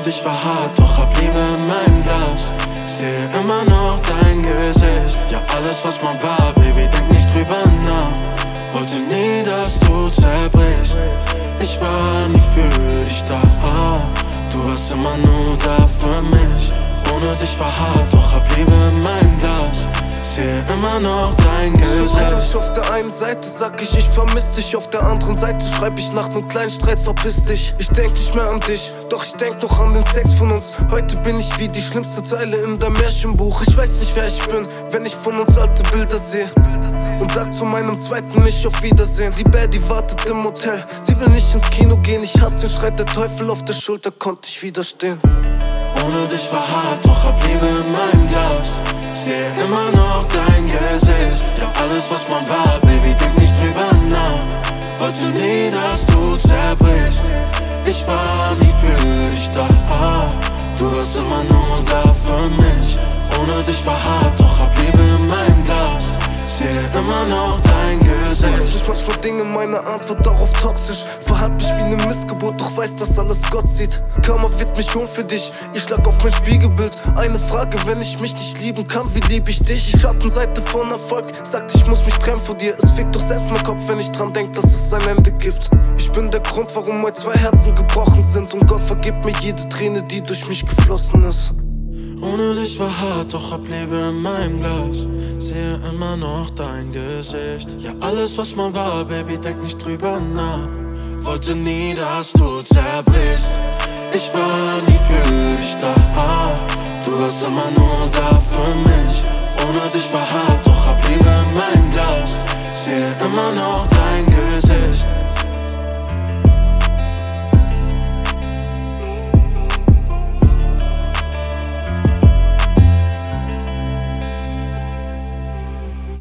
dich war hart, doch hab Liebe in meinem Glas. Sehe immer noch dein Gesicht. Ja, alles was man war, Baby, denk nicht drüber nach. Wollte nie, dass du zerbrichst. Ich war nie für dich da. Du warst immer nur da für mich. Ohne dich war hart, doch hab Liebe in meinem Glas. Sehe immer noch dein Gesicht. Auf der einen Seite sag ich vermiss dich, auf der anderen Seite schreib ich nach nem kleinen Streit verpiss dich. Ich denk nicht mehr an dich, doch ich denk noch an den Sex von uns. Heute bin ich wie die schlimmste Zeile in deinem Märchenbuch. Ich weiß nicht wer ich bin, wenn ich von uns alte Bilder sehe. Und sag zu meinem zweiten nicht auf Wiedersehen. Die Baddie wartet im Hotel, sie will nicht ins Kino gehen. Ich hasse den Schreit, der Teufel auf der Schulter konnte ich widerstehen. Ohne dich war hart, doch hab Liebe in meinem Glas. Sehe immer noch dein Gesicht. Ja, alles was man war, Baby, denk nicht drüber nach. Wollte nie, dass du zerbrichst. Ich war nie für dich da. Du warst immer nur da für mich. Ohne dich war hart, doch hab Liebe in meinem Glas. Sehe immer noch dein Gesicht. Ich manchmal Dinge, meine Antwort darauf toxisch. Verhalt mich wie ne Missgeburt, doch weiß, dass alles Gott sieht. Karma wird mich holen für dich, ich schlag auf mein Spiegelbild. Eine Frage, wenn ich mich nicht lieben kann, wie lieb ich dich? Die Schattenseite von Erfolg sagt, ich muss mich trennen von dir. Es fickt doch selbst mein Kopf, wenn ich dran denk, dass es ein Ende gibt. Ich bin der Grund, warum heute 2 Herzen gebrochen sind. Und Gott vergibt mir jede Träne, die durch mich geflossen ist. Ohne dich war hart, doch hab Liebe in meinem Glas. Sehe immer noch dein Gesicht. Ja, alles was man war, Baby, denk nicht drüber nach. Wollte nie, dass du zerbrichst. Ich war nie für dich da. Du warst immer nur da für mich. Ohne dich war hart, doch hab Liebe